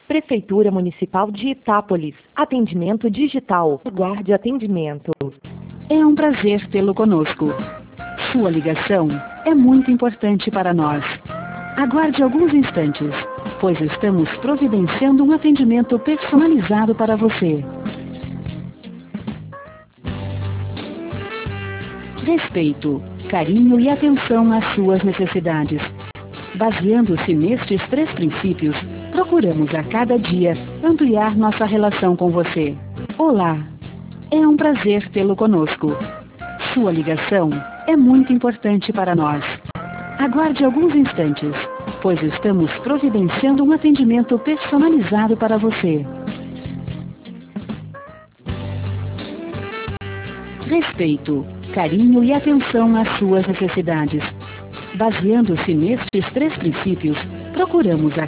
Prefeitura Municipal de Itápolis. Atendimento digital. Aguarde atendimento. É um prazer tê-lo conosco. Sua ligação é muito importante para nós. Aguarde alguns instantes, pois estamos providenciando um atendimento personalizado para você. Respeito, carinho e atenção às suas necessidades. Baseando-se nestes 3 princípios, procuramos a cada dia ampliar nossa relação com você. Olá! É um prazer tê-lo conosco. Sua ligação é muito importante para nós. Aguarde alguns instantes, pois estamos providenciando um atendimento personalizado para você. Respeito, carinho e atenção às suas necessidades. Baseando-se nestes 3 princípios, procuramos a